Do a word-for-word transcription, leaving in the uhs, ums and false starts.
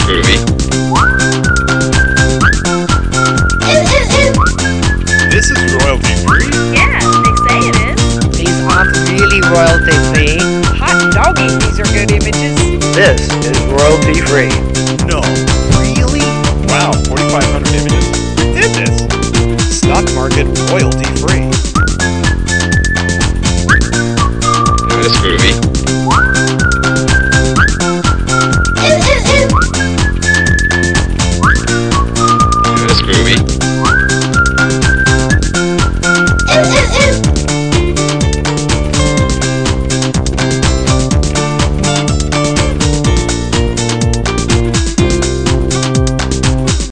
groovy. This is royalty free. Yeah, they say it is. These aren't really royalty free. Hot doggy, these are good images. This is royalty free. No, really? Wow, forty-five hundred images. Who did this? Stock market royalty free. That's groovy.